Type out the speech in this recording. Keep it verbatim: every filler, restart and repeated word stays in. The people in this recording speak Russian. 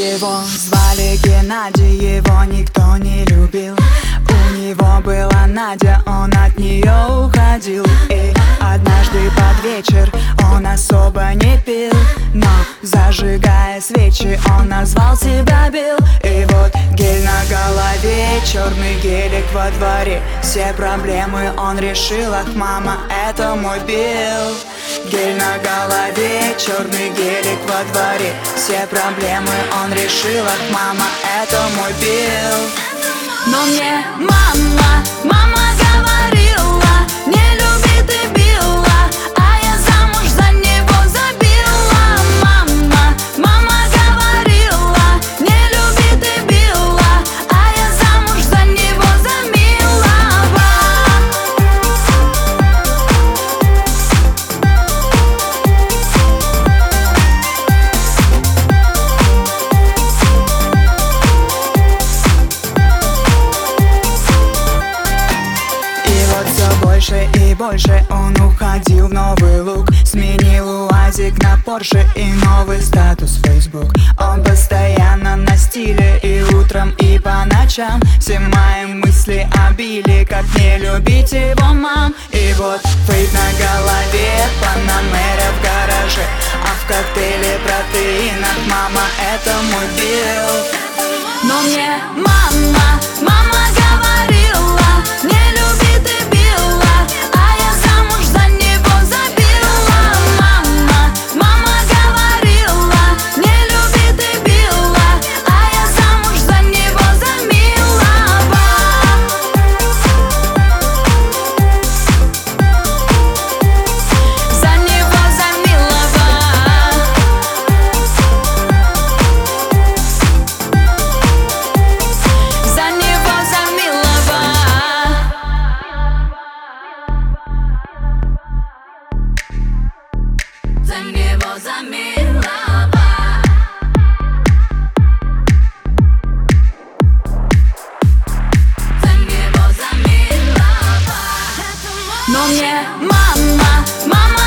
Его звали Геннадий, его никто не любил. У него была Надя, он от нее уходил. И однажды под вечер он особо не пил, но зажигая свечи он назвал себя Билл. И вот гель на голове, черный гелик во дворе, все проблемы он решил, ах, мама, это мой Билл. Гель на голове, черный гелик во дворе, все проблемы он решил, ах, мама, это мой Билл. Но мне мама, мама говорила, не люби ты Билла, а я замуж за него забила. Мама, мама говорила, не люби ты Билла, а я замуж за него замилова. Все больше и больше он уходил в новый лук, сменил УАЗик на Порше и новый статус в Facebook. Он постоянно на стиле и утром, и по ночам. Все мои мысли обили, как не любить его, мам. И вот фейк на голове, Панамера в гараже, а в коктейле протеинах, мама, это мой Билл. Но мне мама, мама говорила, не люби ты Билла, а я замуж за него забила. Мама, мама говорила, не люби ты Билла, а я замуж за него замилова. За него замилова. За него замилова. За него замилова. За него замилова. Но мне мама, мама